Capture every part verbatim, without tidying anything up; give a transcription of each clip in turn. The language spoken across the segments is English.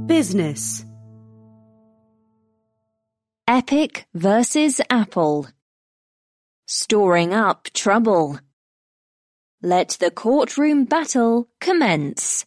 Business. Epic versus Apple. Storing up trouble. Let the courtroom battle commence.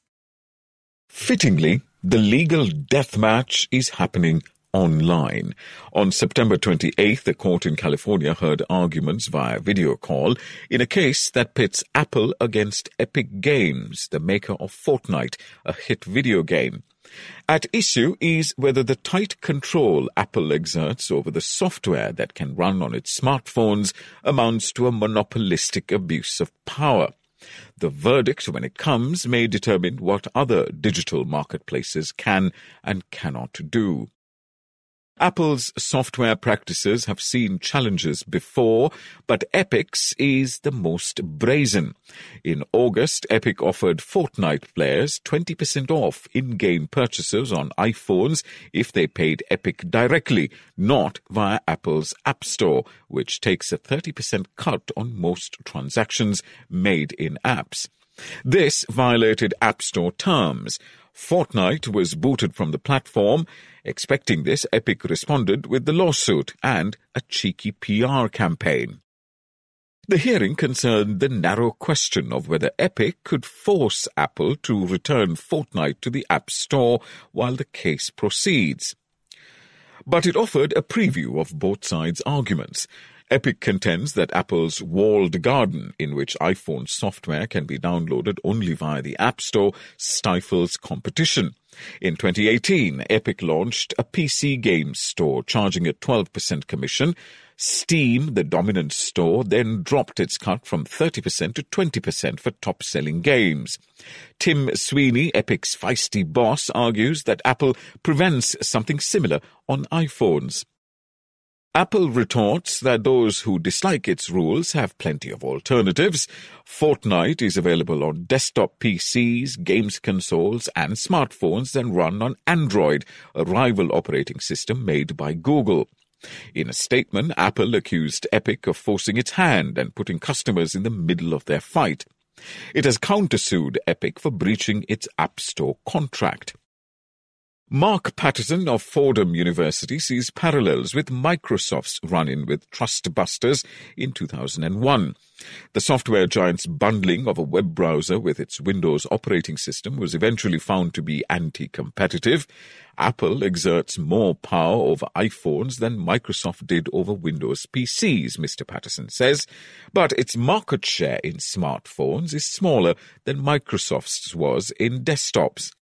Fittingly, the legal death match is happening online. On September twenty-eighth, a court in California heard arguments via video call in a case that pits Apple against Epic Games, the maker of Fortnite, a hit video game. At issue is whether the tight control Apple exerts over the software that can run on its smartphones amounts to a monopolistic abuse of power. The verdict, when it comes, may determine what other digital marketplaces can and cannot do. Apple's software practices have seen challenges before, but Epic's is the most brazen. In August, Epic offered Fortnite players twenty percent off in-game purchases on iPhones if they paid Epic directly, not via Apple's App Store, which takes a thirty percent cut on most transactions made in apps. This violated App Store terms. Fortnite was booted from the platform. Expecting this, Epic responded with the lawsuit and a cheeky P R campaign. The hearing concerned the narrow question of whether Epic could force Apple to return Fortnite to the App Store while the case proceeds. But it offered a preview of both sides' arguments. Epic contends that Apple's walled garden, in which iPhone software can be downloaded only via the App Store, stifles competition. In twenty eighteen, Epic launched a P C games store, charging a twelve percent commission. Steam, the dominant store, then dropped its cut from thirty percent to twenty percent for top-selling games. Tim Sweeney, Epic's feisty boss, argues that Apple prevents something similar on iPhones. Apple retorts that those who dislike its rules have plenty of alternatives. Fortnite is available on desktop P Cs, games consoles, and smartphones that run on Android, a rival operating system made by Google. In a statement, Apple accused Epic of forcing its hand and putting customers in the middle of their fight. It has countersued Epic for breaching its App Store contract. Mark Patterson of Fordham University sees parallels with Microsoft's run-in with Trustbusters in two thousand one. The software giant's bundling of a web browser with its Windows operating system was eventually found to be anti-competitive. Apple exerts more power over iPhones than Microsoft did over Windows P Cs, Mister Patterson says, but its market share in smartphones is smaller than Microsoft's was in desktops.